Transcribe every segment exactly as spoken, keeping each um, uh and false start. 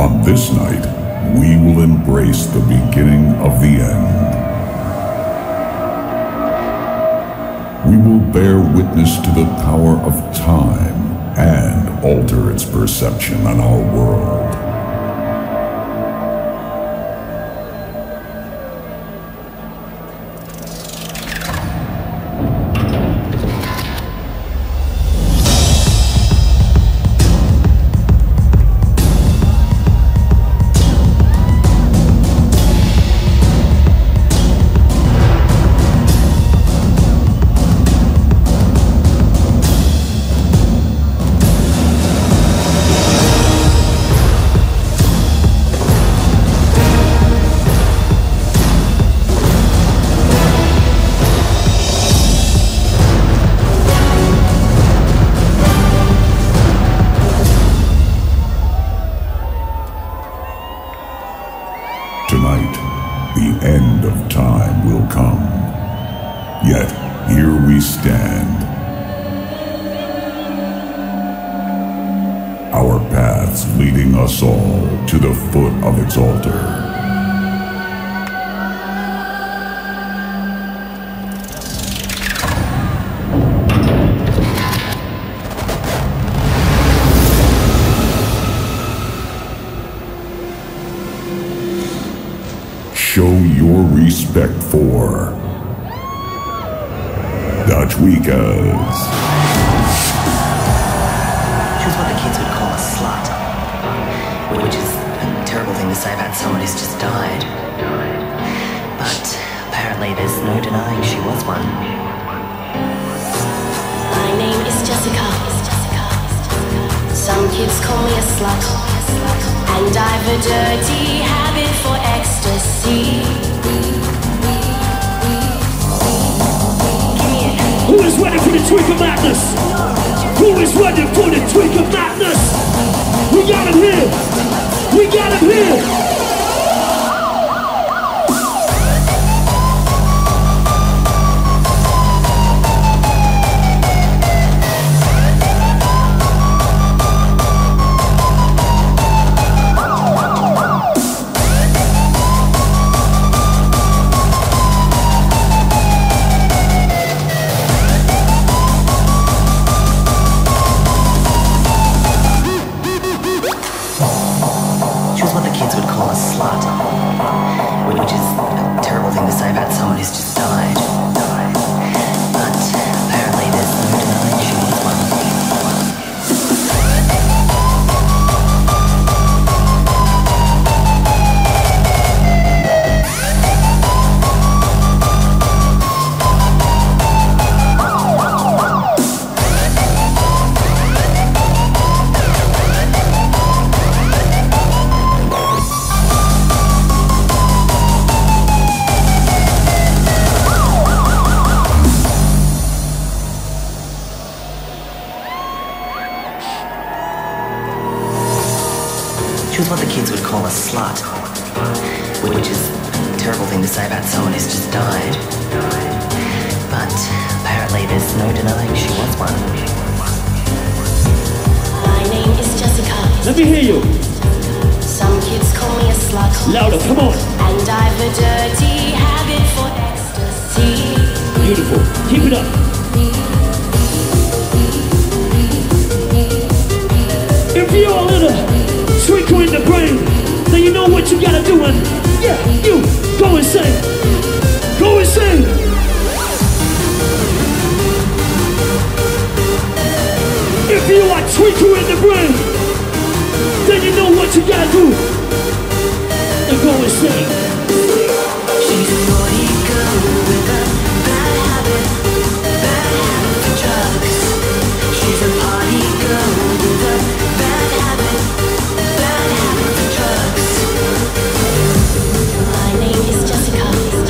On this night, we will embrace the beginning of the end. We will bear witness to the power of time and alter its perception on our world. Tonight, the end of time will come. Yet, here we stand. Our paths leading us all to the foot of its altar. Show your respect for the Tweakers. She was what the kids would call a slut, which is a terrible thing to say about someone who's just died. But apparently there's no denying she was one. My name is Jessica. Some kids call me a slut, and I've a dirty habit for ecstasy. Who is ready for the tweak of madness? Who is ready for the tweak of madness? We got him here! We got him here! Let me hear you. Some kids call me a slut. Louder, come on. And I've a dirty habit for ecstasy. Beautiful. Keep it up. If you're a little twinkle in the brain, then you know what you gotta do. And yeah, you go and sing. Go and sing. If you are twinkle in the brain, then you know what you gotta do. And go and sing. She's a naughty girl with a bad habit, bad habit for drugs. She's a party girl with a bad habit, bad habit for drugs. My name is Jessica.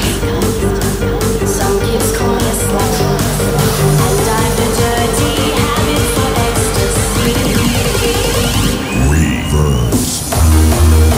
Some kids call me a slut, and I've a dirty habit for ecstasy. Reverse.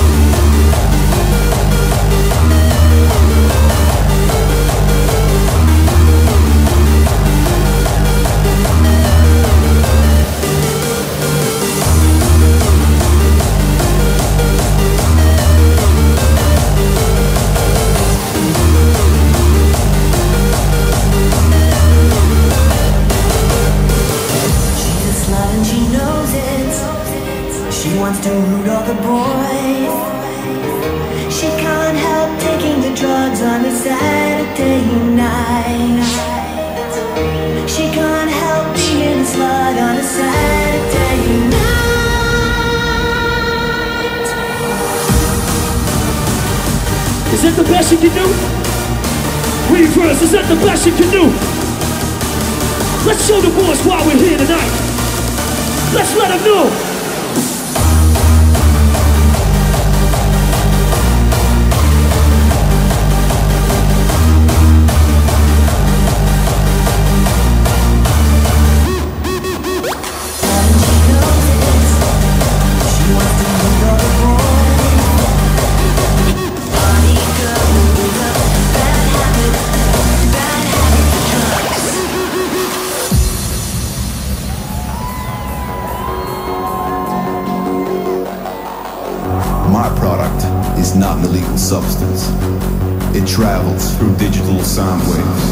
day and night. She can't help being a slut on a Saturday night. Is that the best you can do? Reverse, is that the best you can do? Let's show the boys why we're here tonight. Let's let them know. Not an illegal substance. It travels through digital sound waves.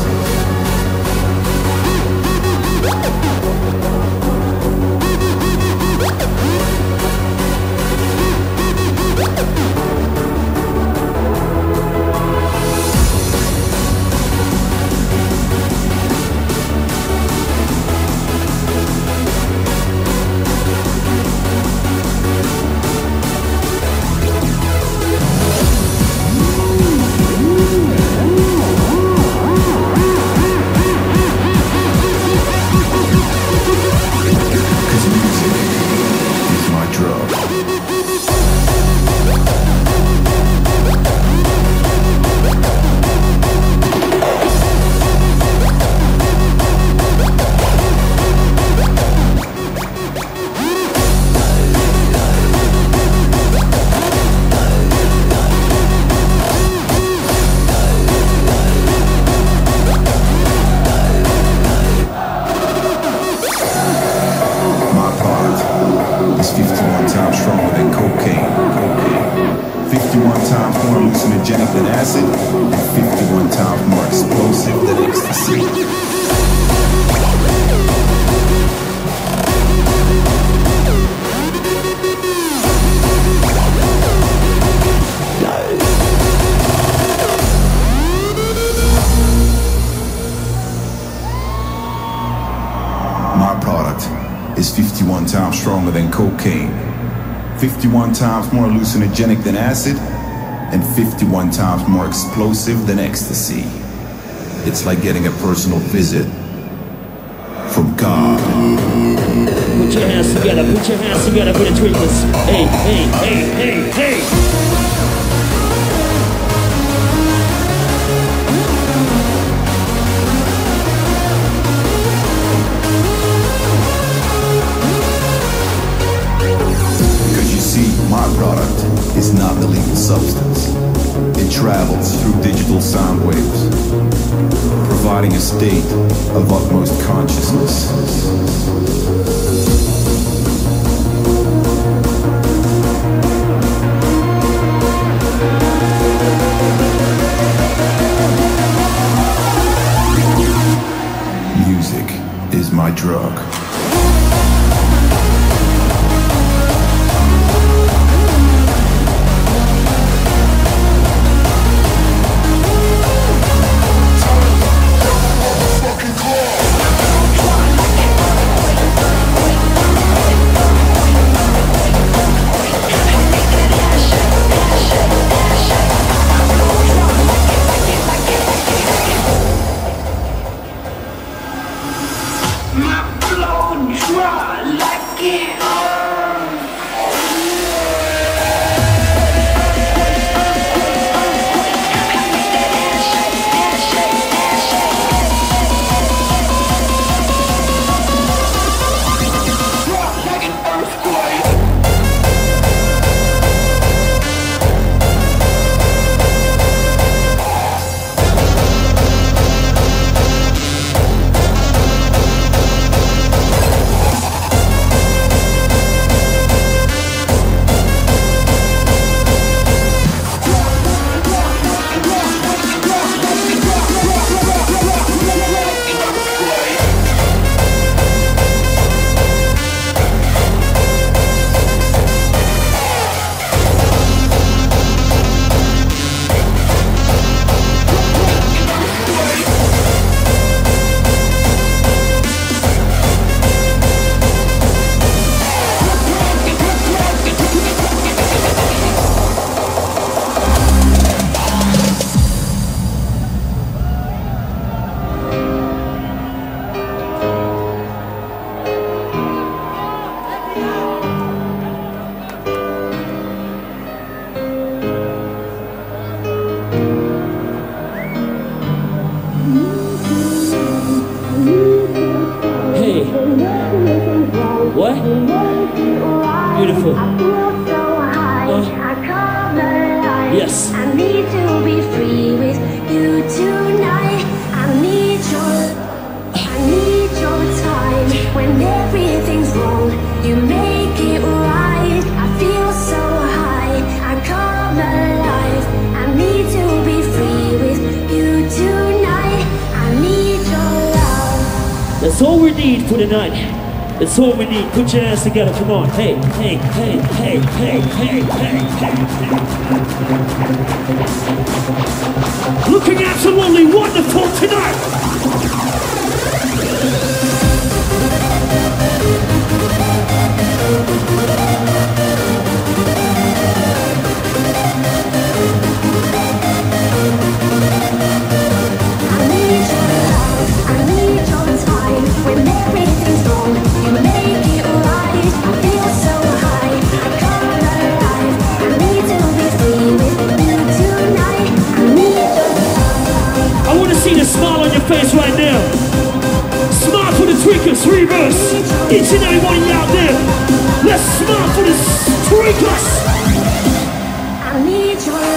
fifty-one times stronger than cocaine, fifty-one times more hallucinogenic than acid, and fifty-one times more explosive than ecstasy. It's like getting a personal visit from God. Put your hands together, put your hands together for the tweakers. Hey, hey, hey, hey, hey. My product is not an illegal substance. It travels through digital sound waves, providing a state of utmost consciousness. Music is my drug. My blood. Yes. I need to be free with you tonight. I need your, I need your time. When everything's wrong, you make it right. I feel so high, I come alive. I need to be free with you tonight. I need your love. That's all we need for the night. That's all we need. Put your hands together. Come on. Hey, hey, hey, hey, hey, hey, hey, hey, hey. Looking absolutely wonderful tonight. I need your love, I need your time. When everything's wrong, you make it right. I feel so high, I come alive. I need to be free with you tonight. I need your love. I want to see the smile on your face right now. Smile for the tweakers, reverse. Each and everybody out there. Let's smile for the tweakers. I need your love.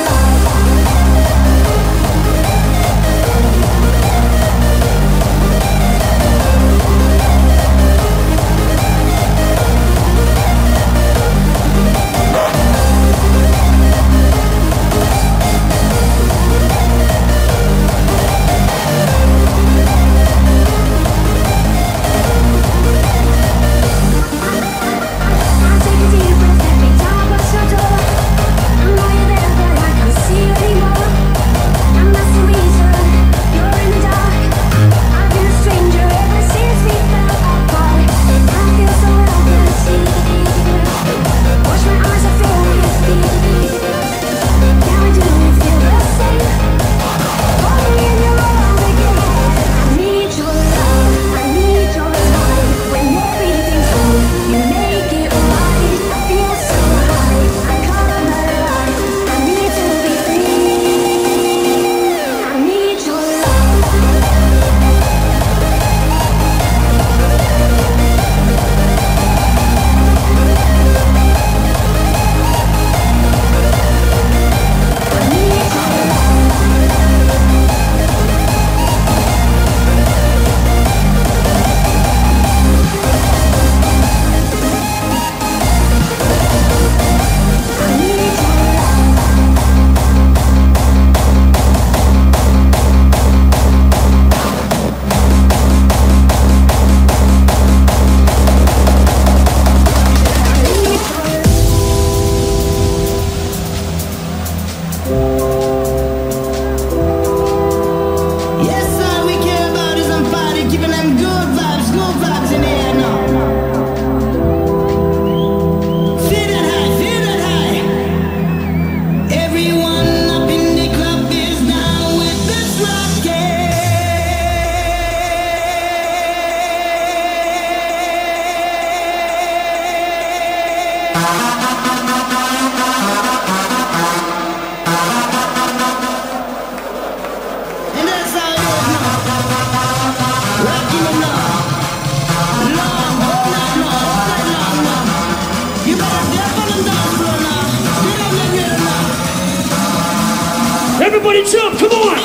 Everybody jump, come on!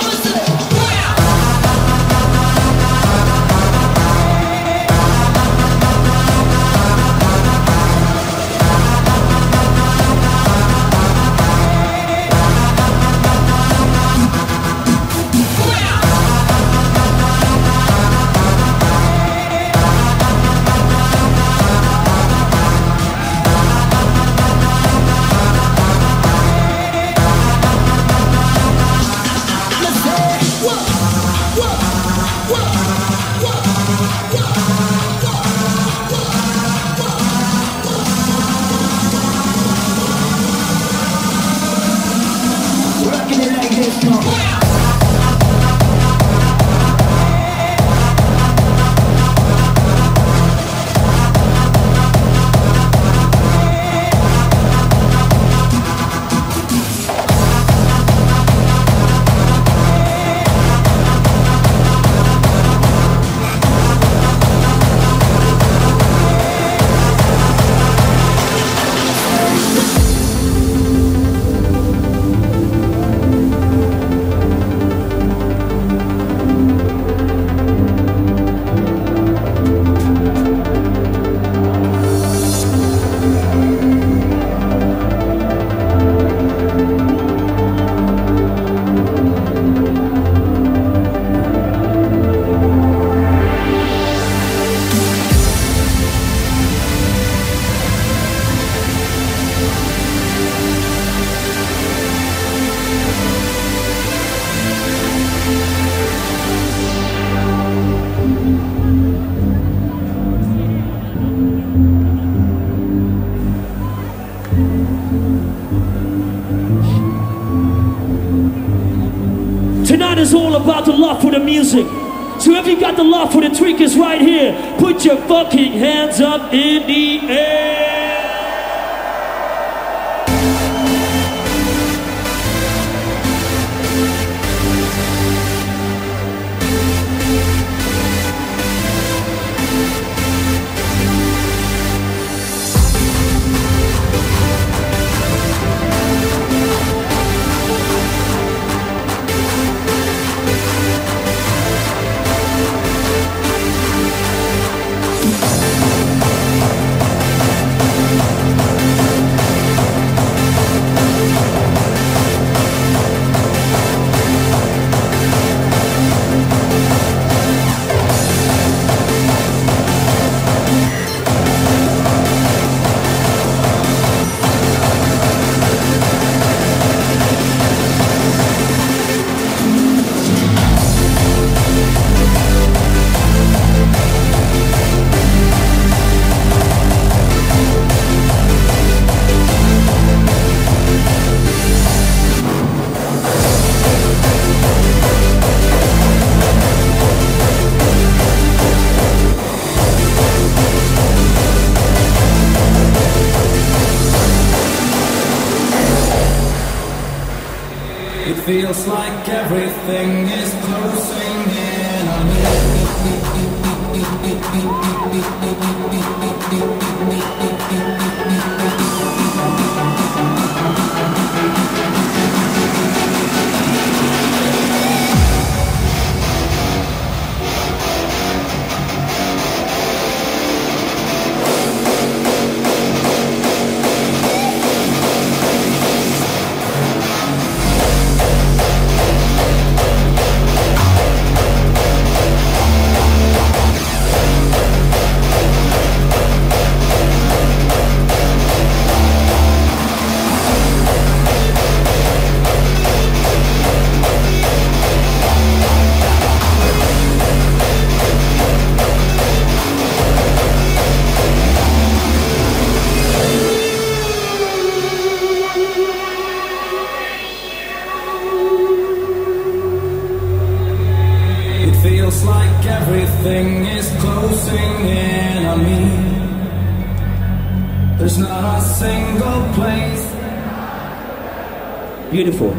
Tonight is all about the love for the music. So if you got the love for the tweakers right here, put your fucking hands up in the air. Feels like everything is closing in on me. Feels like everything is closing in on me. There's not a single place. Beautiful.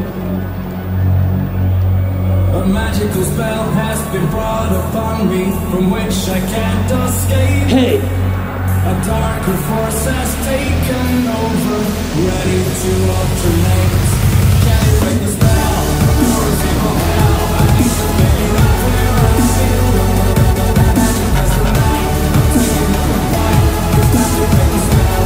A magical spell has been brought upon me from which I can't escape. Hey. A darker force has taken over, ready to alternate. Can you break the spell? Yours evil hell. I need to figure out where I feel. The magic has the night. I'm taking up a fight. Can you break the spell?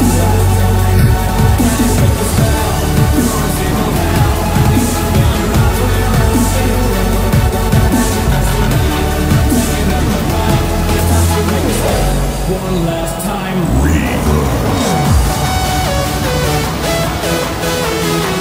Can you break the spell? Yours evil hell. I need to figure out where I feel. The magic has the night. I'm taking up a fight. Can you break the spell? One last time.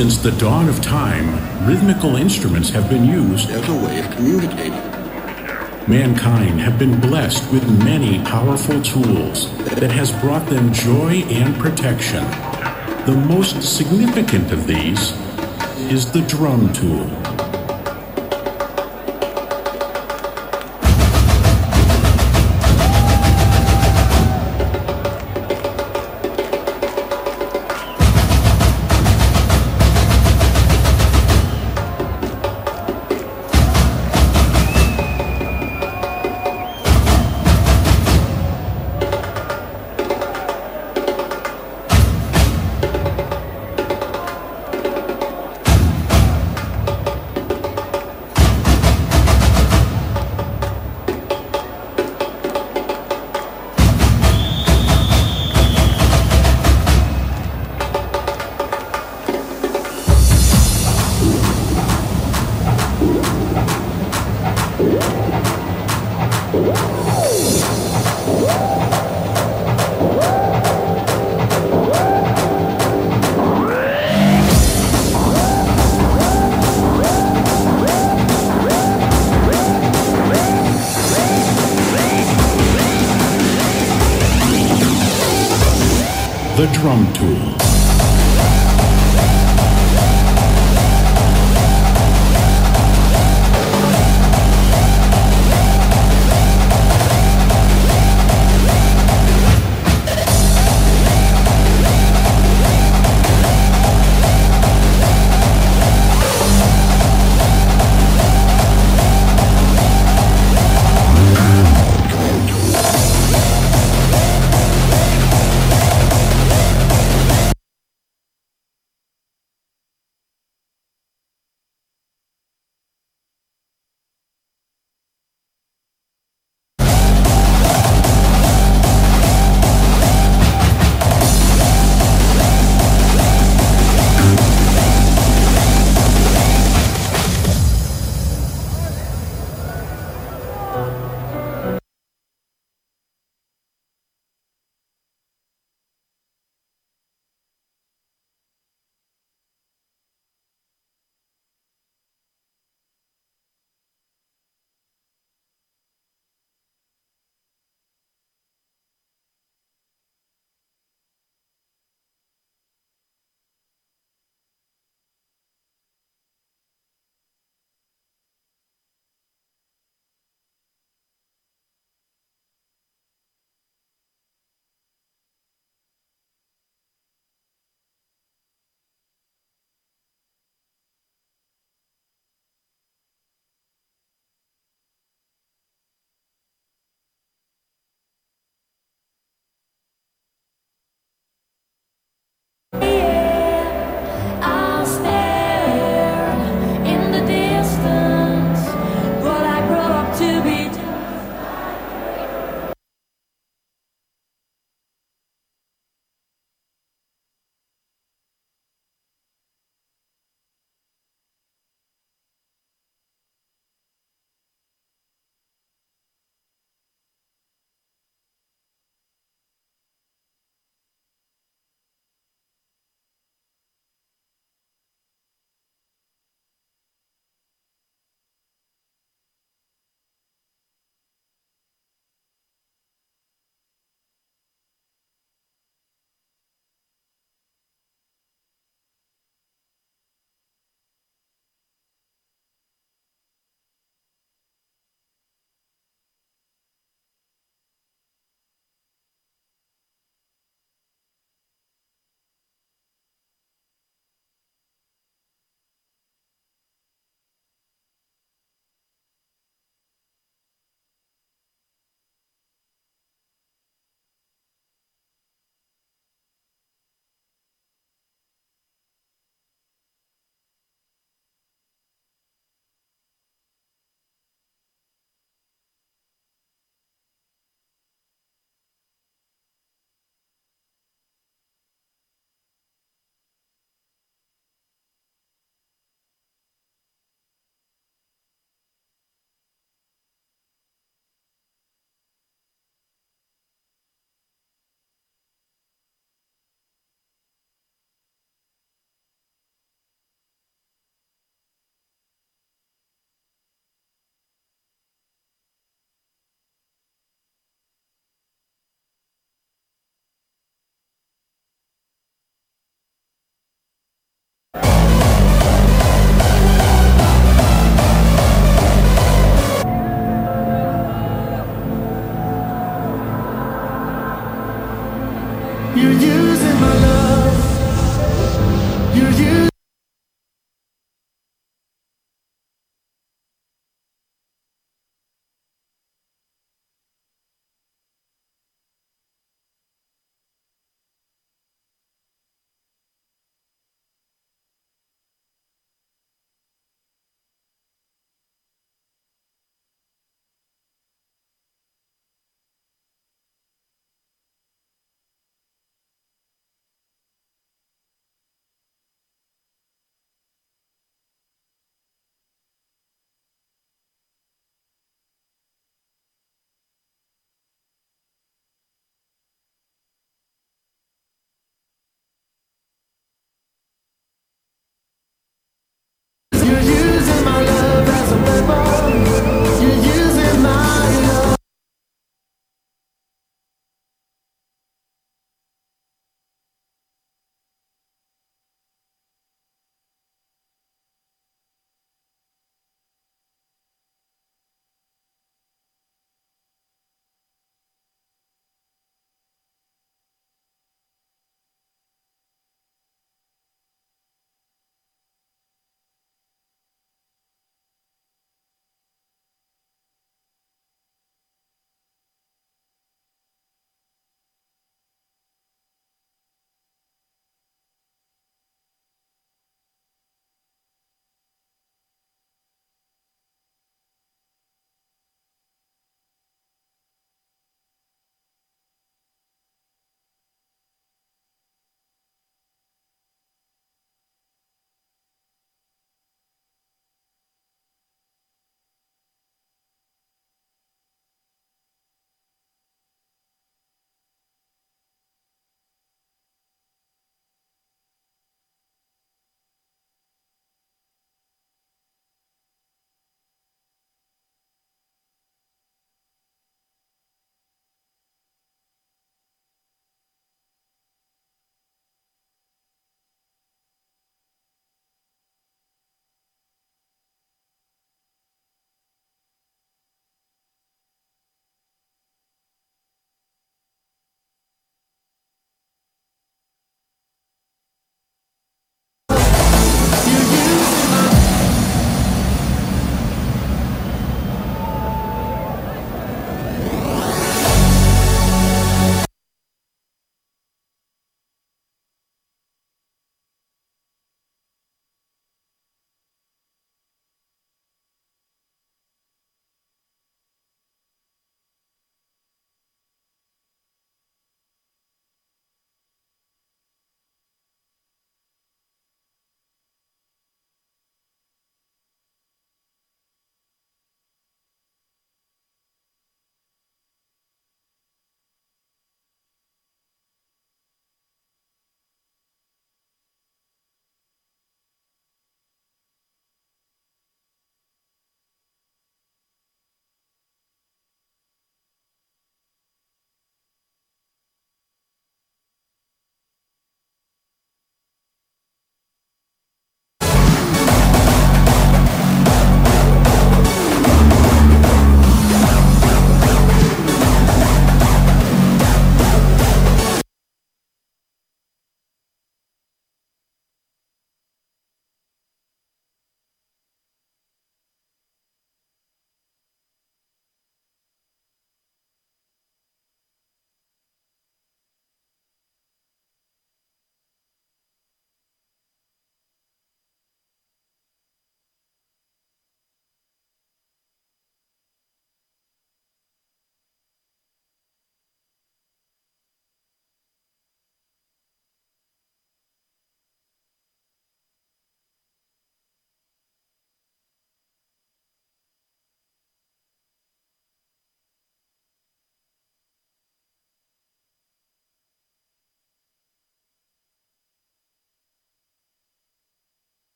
Since the dawn of time, rhythmical instruments have been used as a way of communicating. Mankind have been blessed with many powerful tools that has brought them joy and protection. The most significant of these is the drum tool. The drum tool. You're using my love. You're using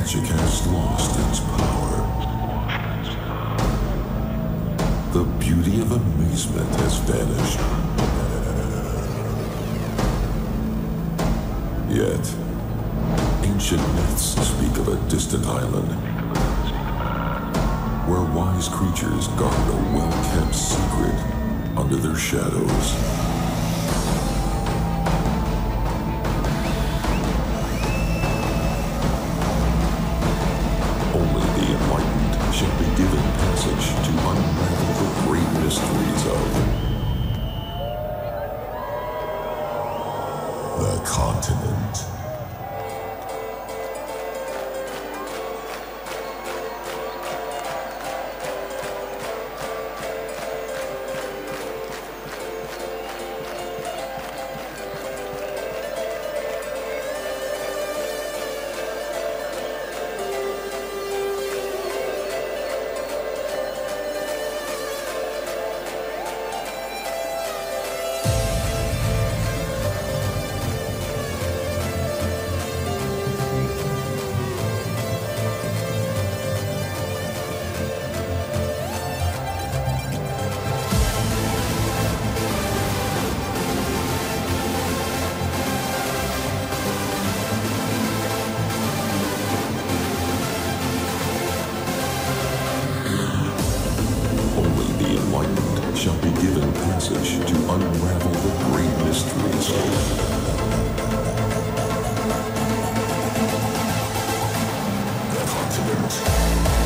magic has lost its power. The beauty of amazement has vanished. Yet, ancient myths speak of a distant island where wise creatures guard a well-kept secret under their shadows. Only the enlightened shall be given passage to unravel the great mysteries of the continent. Shall be given passage to unravel the great mysteries of the continent.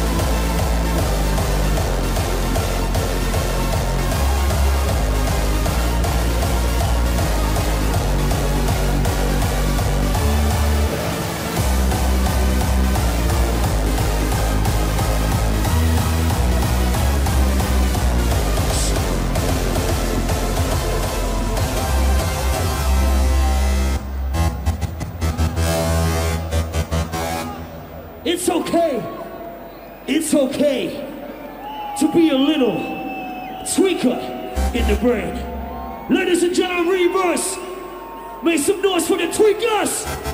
It's okay, it's okay to be a little tweaker in the brain. Ladies and gentlemen, reverse. Make some noise for the tweakers.